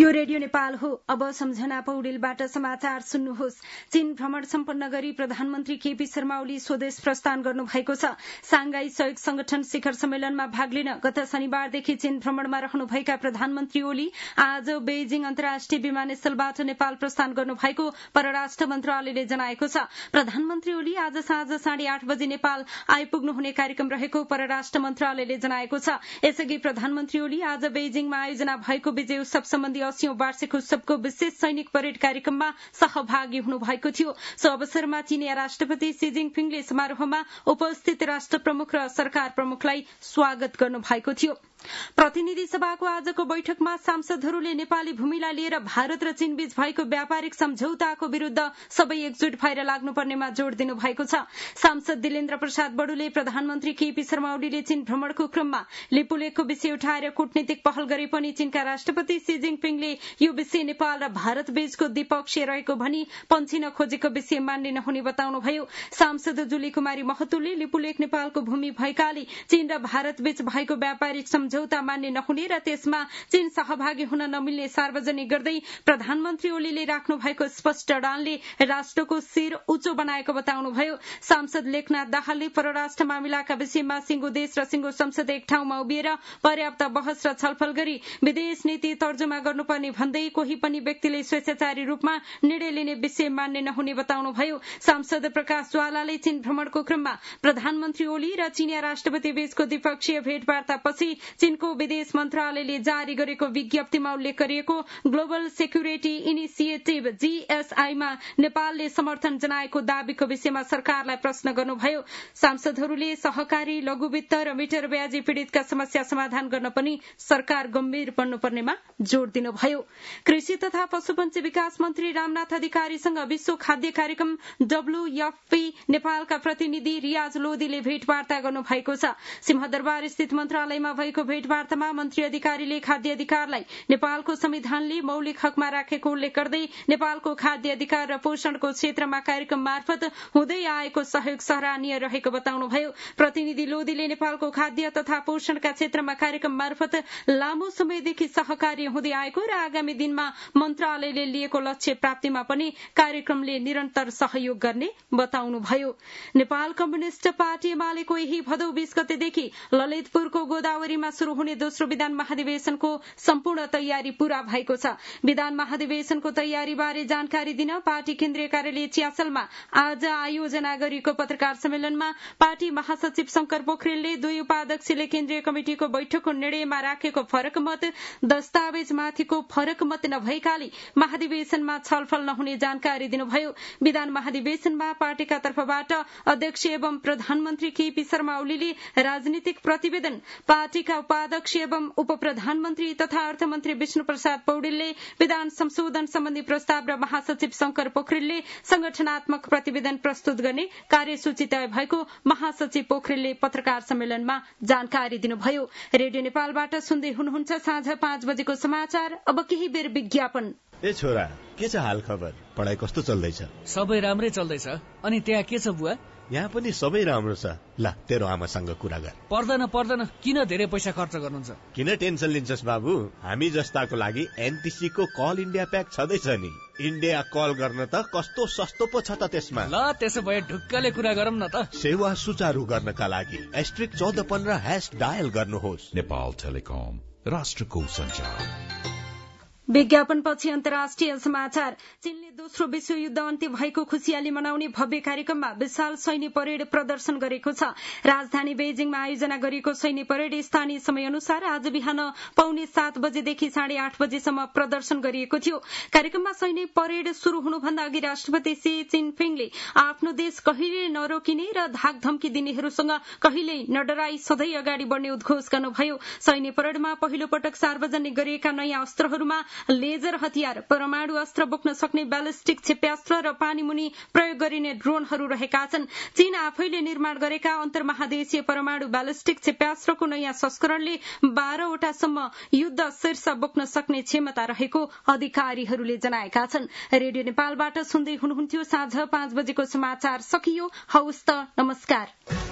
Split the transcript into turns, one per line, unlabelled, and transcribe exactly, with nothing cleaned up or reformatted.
यो रेडियो नेपाल हो। अब सम्झना पौडेलबाट समाचार सुन्नुहोस्। चीन भ्रमण सम्पन्न गरी प्रधानमन्त्री केपी शर्मा ओली स्वदेश प्रस्थान गर्नु भएको छ। सांघाई सहयोग संगठन शिखर सम्मेलनमा भाग लिन गत शनिबारदेखि चीन भ्रमणमा रहनुभएका प्रधानमन्त्री ओली आज बेइजिङ अन्तर्राष्ट्रिय विमानस्थलबाट नेपाल प्रस्थान गर्नु भएको परराष्ट्र मन्त्रालयले जनाएको छ। प्रधानमन्त्री ओली आज साँझ साढे आठ बजे नेपाल आइपुग्नुहुने कार्यक्रम रहेको परराष्ट्र मन्त्रालयले जनाएको छ। यसअघि प्रधानमन्त्री ओली आज बेइजिङमा आयोजना भएको विजय उत्सव सम्बन्धी अस्सीऔं वार्षिक उत्सवको विशेष सैनिक परेड कार्यक्रममा सहभागी हुनुभएको थियो। सो अवसरमा चीनिया राष्ट्रपति सी जिनपिङले समारोहमा उपस्थित राष्ट्र प्रमुख र सरकार प्रमुखलाई स्वागत गर्नु भएको थियो। प्रतिनिधि सभाको आजको बैठकमा सांसदहरूले नेपाली भूमिलाई लिएर भारत र चीनबीच भएको व्यापारिक सम्झौताको विरूद्ध सबै एकजुट भएर लाग्नुपर्नेमा जोड़ दिनु भएको छ। सांसद दिलेन्द्र प्रसाद बडुले प्रधानमन्त्री केपी शर्मा ओलीले चीन भ्रमणको क्रममा लिपुलेखको विषय उठाएर कूटनीतिक पहल गरे पनि चीनका राष्ट्रपति सी जिनपिङले यो विषय नेपाल र भारत बीचको द्विपक्षीय रहेको भनी पन्छिन खोजेको विषय मान्ने नहुने बताउनुभयो। सांसद जुली कुमारी महतोले लिपुलेख नेपालको भूमि भएकाले चीन र भारत बीच भएको व्यापारिक सम्झौता मान्ने नहुने र त्यसमा चीन सहभागी हुन नमिल्ने सार्वजनिक गर्दै प्रधानमन्त्री ओलीले राख्नु भएको स्पष्ट अडानले राष्ट्रको शिर उच्चो बनाएको बताउनुभयो। सांसद लेखनाथ दाहालले परराष्ट्र मामिलाका विषयमा सिंगो देश र सिंगो संसद एक ठाउँमा उभिएर पर्याप्त बहस र छलफल गरी विदेश नीति तर्जुमा गर्नुपर्ने भन्दै कोही पनि व्यक्तिले स्वेच्छाचारी रूपमा निर्णय लिने विषय मान्ने नहुने बताउनुभयो। सांसद प्रकाश ज्वालाले चीन भ्रमणको क्रममा प्रधानमन्त्री ओली र चीनिया राष्ट्रपति बीचको द्विपक्षीय भेटवार्तापछि चीनको विदेश मन्त्रालयले जारी गरेको विज्ञप्तिमा उल्लेख गरिएको ग्लोबल सेक्युरिटी इनिसिएटिभ जीएसआईमा नेपालले समर्थन जनाएको दावीको विषयमा सरकारलाई प्रश्न गर्नुभयो। सांसदहरूले सहकारी लघुवित्त र मिटर ब्याजी पीड़ितका समस्या समाधान गर्न पनि सरकार गम्भीर बन्नुपर्नेमा जोड़ दिनुभयो। कृषि तथा पशुपन्छी विकास मन्त्री रामनाथ अधिकारीसँग विश्व खाद्य कार्यक्रम डब्ल्यूएफपी नेपालका प्रतिनिधि रियाज लोधीले भेटवार्ता गर्नु भएको छ। सिंहदरबार स्थित मन्त्रालयमा भएको भेटवार्तामा मन्त्री अधिकारीले खाद्य अधिकारलाई नेपालको संविधानले मौलिक हकमा राखेको उल्लेख गर्दै नेपालको खाद्य अधिकार र पोषणको क्षेत्रमा कार्यक्रम मार्फत हुँदै आएको सहयोग सराहनीय रहेको बताउनुभयो। प्रतिनिधि लोधीले नेपालको खाद्य तथा पोषणका क्षेत्रमा कार्यक्रम मार्फत लामो समयदेखि सहकार्य हुँदै आएको र आगामी दिनमा मन्त्रालयले लिएको लक्ष्य प्राप्तिमा पनि कार्यक्रमले निरन्तर सहयोग गर्ने बताउनुभयो। नेपाल कम्युनिष्ट पार्टी एमालेको यही भदौ बीस गतेदेखि ललितपुरको गोदावरीमा शुरू हुने दोस्रो विधान महाधिवेशनको सम्पूर्ण तयारी पूरा भएको छ। विधान महाधिवेशनको तयारीबारे जानकारी दिन पार्टी केन्द्रीय कार्यालय चियासलमा आज आयोजना गरिएको पत्रकार सम्मेलनमा पार्टी महासचिव शंकर पोखरेलले दुई उपाध्यक्षले केन्द्रीय कमिटिको बैठकको निर्णयमा राखेको फरक मत दस्तावेजमाथिको फरक मत नभएकाले महाधिवेशनमा छलफल नहुने जानकारी दिनुभयो। विधान महाधिवेशनमा पार्टीका तर्फबाट अध्यक्ष एवं प्रधानमन्त्री केपी शर्मा ओलीले राजनीतिक प्रतिवेदन, पार्टीका उपाध्यक्ष एवं उप प्रधानमन्त्री तथा अर्थमन्त्री विष्णु प्रसाद पौडेलले विधान संशोधन सम्बन्धी प्रस्ताव र महासचिव शंकर पोखरेलले संगठनात्मक प्रतिवेदन प्रस्तुत गर्ने कार्यसूची तय भएको महासचिव पोखरेलले पत्रकार सम्मेलनमा जानकारी दिनुभयो। रेडियो नेपालबाट सुन्दै हुनुहुन्छ साँझ पाँच बजेको समाचार। अब केही बेर विज्ञापन।
ए छोरा, के छ हाल खबर? पढाइ कस्तो चल्दैछ?
सबै राम्रै चल्दैछ। अनि त्यहाँ के छ बुवा?
यहाँ पनि सबै राम्रो छ। ल तेरो आमासँग कुरा गर।
पर्दैन पर्दैन, किन धेरै पैसा खर्च गर्नुहुन्छ?
किन टेन्सन लिन्छस् बाबु? हामी जस्ताको लागि एनटीसी को कल इन्डिया प्याक छँदैछ नि। इन्डिया कल गर्न त कस्तो सस्तो पो छ त त्यसमा।
ल त्यसो भए ढुक्कले कुरा गरौँ न त।
सेवा सुचारू गर्नका लागि एस्ट्रिक चौध पन्ध्र ह्याश डायल गर्नुहोस्।
नेपाल टेलिकम, राष्ट्रको सञ्चार।
विज्ञापनपछि अन्तर्राष्ट्रिय समाचार। चीनले दोस्रो विश्वयुद्ध अन्त्य भएको खुशियाली मनाउने भव्य कार्यक्रममा विशाल सैन्य परेड प्रदर्शन गरेको छ। राजधानी बेइजिङमा आयोजना गरिएको सैन्य परेड स्थानीय समय अनुसार आज बिहान पौने सात बजेदेखि साढे आठ बजेसम्म प्रदर्शन गरिएको थियो। कार्यक्रममा सैन्य परेड शुरू हुनुभन्दा अघि राष्ट्रपति सी जिनपिङले आफ्नो देश कहिले नरोकिने र धाकधम्की दिनेहरूसँग कहिल्यै नडराई सधैँ अगाडि बढ्ने उद्घोष गर्नुभयो। सैन्य परेडमा पहिलो पटक सार्वजनिक गरिएका नयाँ अस्त्रहरूमा लेजर हतियार, परमाणु अस्त्र बोक्न सक्ने ब्यालिस्टिक क्षेप्यास्त्र र पानीमुनि प्रयोग गरिने ड्रोनहरू रहेका छन्। चीन आफैले निर्माण गरेका अन्तर्महादेशीय परमाणु ब्यालिस्टिक क्षेप्यास्त्रको नयाँ संस्करणले बाह्रवटासम्म युद्ध शीर्ष बोक्न सक्ने क्षमता रहेको अधिकारीहरूले जनाएका छन्। रेडियो नेपालबाट सुन्दै हुनुहुन्थ्यो साँझ पाँच बजेको समाचार सकियो। हवस् त, नमस्कार।